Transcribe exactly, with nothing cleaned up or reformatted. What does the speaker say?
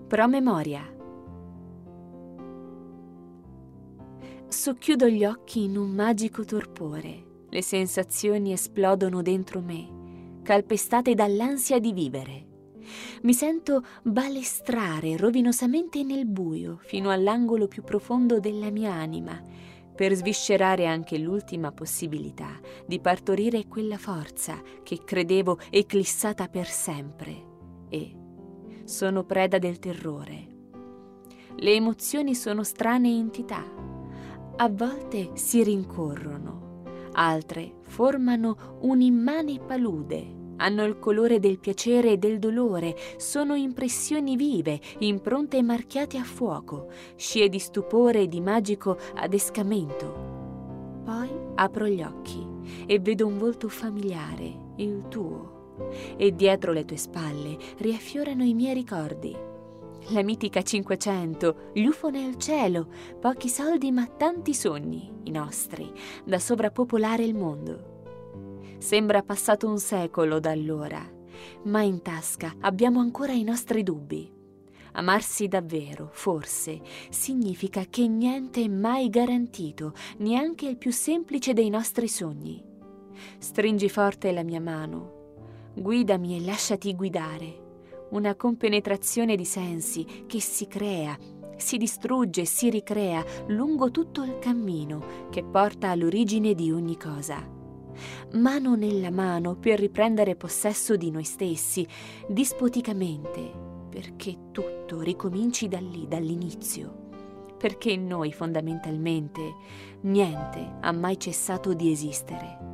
Promemoria. Socchiudo gli occhi in un magico torpore. Le sensazioni esplodono dentro me, calpestate dall'ansia di vivere. Mi sento balestrare rovinosamente nel buio fino all'angolo più profondo della mia anima, per sviscerare anche l'ultima possibilità di partorire quella forza che credevo eclissata per sempre. E sono preda del terrore. Le emozioni sono strane entità. A volte si rincorrono, altre formano un'immane palude, hanno il colore del piacere e del dolore, sono impressioni vive, impronte marchiate a fuoco, scie di stupore e di magico adescamento. Poi apro gli occhi e vedo un volto familiare, il tuo, e dietro le tue spalle riaffiorano i miei ricordi. La mitica Cinquecento, gli U F O nel cielo, pochi soldi ma tanti sogni, i nostri, da sovrappopolare il mondo. Sembra passato un secolo da allora, ma in tasca abbiamo ancora i nostri dubbi. Amarsi davvero, forse, significa che niente è mai garantito, neanche il più semplice dei nostri sogni. Stringi forte la mia mano, guidami e lasciati guidare. Una compenetrazione di sensi che si crea, si distrugge e si ricrea lungo tutto il cammino che porta all'origine di ogni cosa. Mano nella mano per riprendere possesso di noi stessi, dispoticamente, perché tutto ricominci da lì, dall'inizio, perché in noi fondamentalmente niente ha mai cessato di esistere.